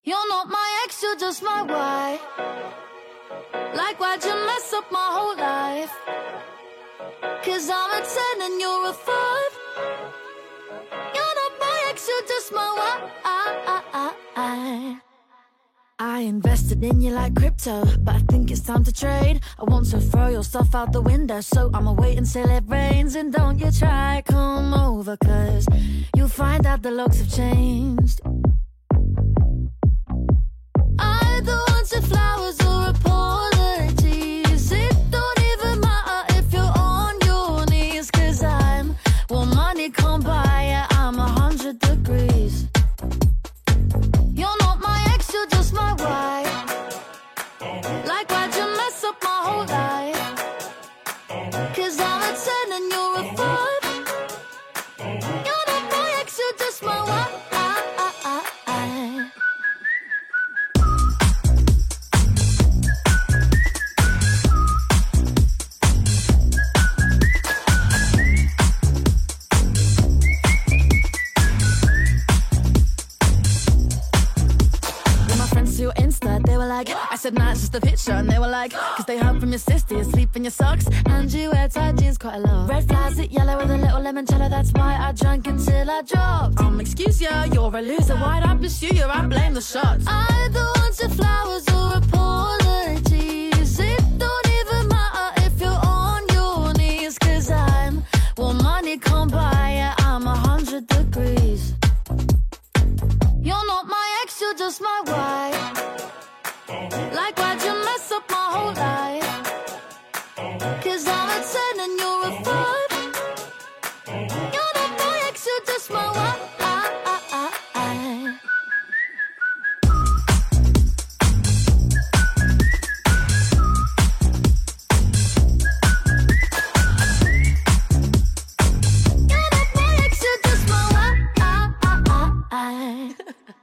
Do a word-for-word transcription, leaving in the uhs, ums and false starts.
You're not my ex, you're just my wife. Like why'd you mess up my whole life? Cause I'm a ten and you're a five. You're not my ex, you're just my wife. I invested in you like crypto, but I think it's time to trade. I want to throw your stuff out the window, so I'ma wait until it rains. And don't you try come over, cause you'll find out the locks have changed. I don't want your flowers or apologies. It don't even matter if you're on your knees, cause I'm, well, money can't buy it, I'm a hundred degrees. You're not my ex, you're just my wife. Like why'd you mess up my whole life? Cause I'm a ten and you're a five. You're not my ex, you're just my wife. I said, nah, it's just a picture. And they were like, cause they heard from your sister, you sleep in your socks and you wear tight jeans quite a lot. Red flags at yellow with a little limoncello, that's why I drank until I dropped. Um, excuse ya, you're a loser, why'd I pursue you? I blame the shots. I don't want your flowers or apologies. It don't even matter if you're on your knees, cause I'm, well, money can't buy it, I'm a hundred degrees. You're not my ex, you're just my wife. Like why'd you mess up my whole life? Cause I'm a ten and you're a five. You're not my ex, you're just my wife. You're not my ex, you're just my wife.